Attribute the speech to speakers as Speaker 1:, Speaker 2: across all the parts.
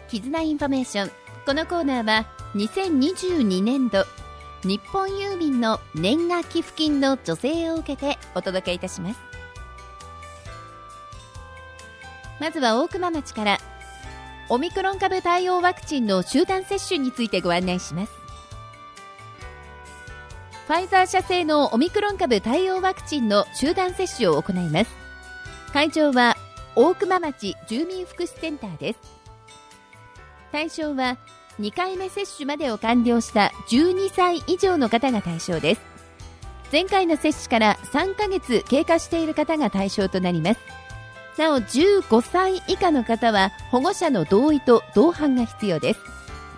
Speaker 1: 絆インフォメーション。このコーナーは2022年度日本郵便の年賀寄付金の助成を受けてお届けいたします。まずは大熊町からオミクロン株対応ワクチンの集団接種についてご案内します。ファイザー社製のオミクロン株対応ワクチンの集団接種を行います。会場は大熊町住民福祉センターです。対象は2回目接種までを完了した12歳以上の方が対象です。前回の接種から3ヶ月経過している方が対象となります。なお15歳以下の方は保護者の同意と同伴が必要です。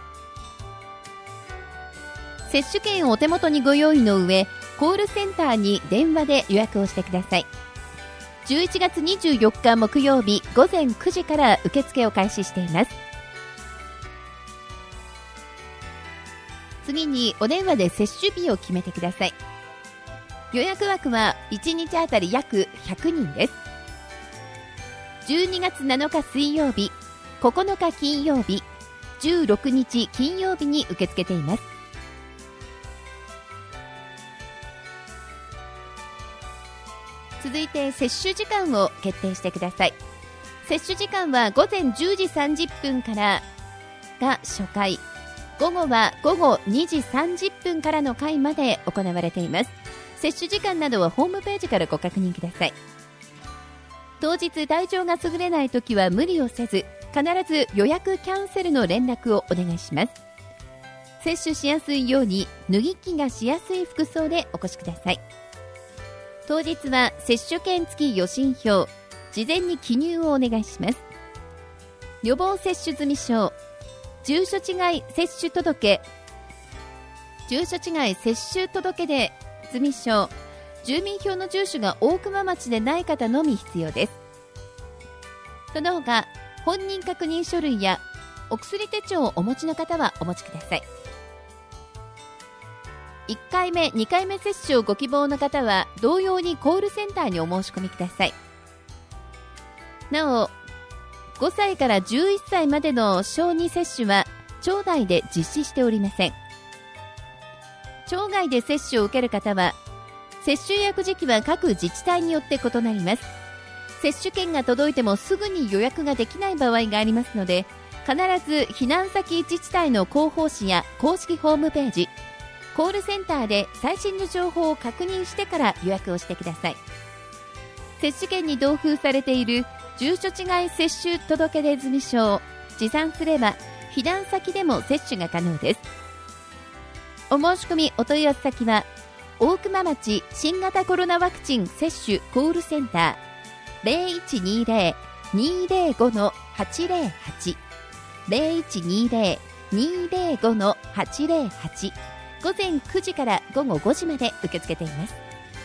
Speaker 1: 接種券をお手元にご用意の上、コールセンターに電話で予約をしてください。11月24日木曜日午前9時から受付を開始しています。次にお電話で接種日を決めてください。予約枠は1日あたり約100人です。12月7日水曜日、9日金曜日、16日金曜日に受け付けています。続いて接種時間を決定してください。接種時間は午前10時30分からが初回、午後は午後2時30分からの回まで行われています。接種時間などはホームページからご確認ください。当日体調が優れないときは無理をせず、必ず予約キャンセルの連絡をお願いします。接種しやすいように脱ぎ着がしやすい服装でお越しください。当日は接種券付き予診票、事前に記入をお願いします。予防接種済証、住所違い接種届、住所違い接種届で済証、住民票の住所が大熊町でない方のみ必要です。その他、本人確認書類やお薬手帳をお持ちの方はお持ちください。1回目、2回目接種をご希望の方は同様にコールセンターにお申し込みください。なお、5歳から11歳までの小児接種は町内で実施しておりません。町外で接種を受ける方は接種予約時期は各自治体によって異なります。接種券が届いてもすぐに予約ができない場合がありますので、必ず避難先自治体の広報誌や公式ホームページ、コールセンターで最新の情報を確認してから予約をしてください。接種券に同封されている住所違い接種届出済証を持参すれば避難先でも接種が可能です。お申し込みお問い合わせ先は大熊町新型コロナワクチン接種コールセンター 0120-205-808 0120-205-808、午前9時から午後5時まで受け付けています。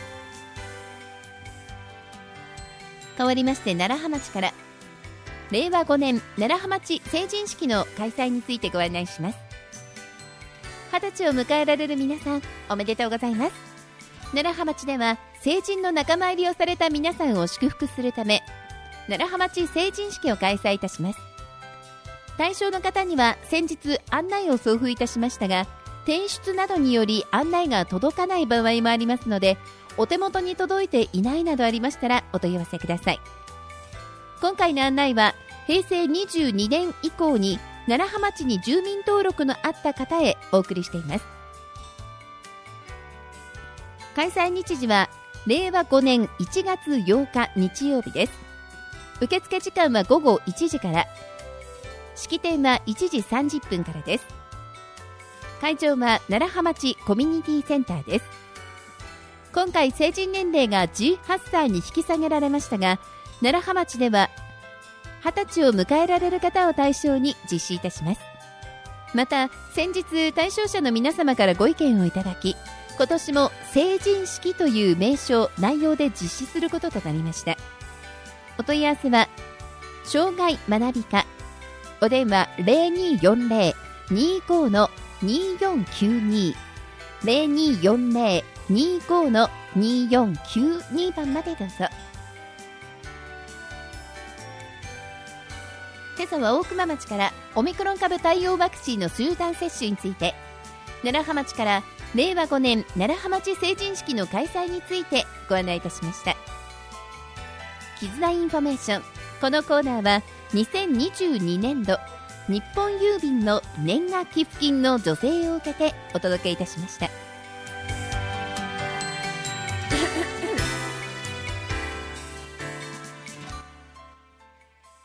Speaker 1: 変わりまして楢葉町から令和5年楢葉町成人式の開催についてご案内します。20歳を迎えられる皆さん、おめでとうございます。楢葉町では成人の仲間入りをされた皆さんを祝福するため、楢葉町成人式を開催いたします。対象の方には先日案内を送付いたしましたが、転出などにより案内が届かない場合もありますので、お手元に届いていないなどありましたらお問い合わせください。今回の案内は平成22年以降に楢葉町に住民登録のあった方へお送りしています。開催日時は令和5年1月8日日曜日です。受付時間は午後1時から、式典は1時30分からです。会場は楢葉町コミュニティセンターです。今回成人年齢が18歳に引き下げられましたが、楢葉町では20歳を迎えられる方を対象に実施いたします。また先日対象者の皆様からご意見をいただき、今年も成人式という名称内容で実施することとなりました。お問い合わせは障害学び課、お電話 0240-25-2492 0240-25-2492 番までどうぞ。今今朝は大熊町からオミクロン株対応ワクチンの集団接種について、楢葉町から令和5年楢葉町成人式の開催についてご案内いたしました。絆インフォメーション、このコーナーは2022年度日本郵便の年賀寄付金の助成を受けてお届けいたしました。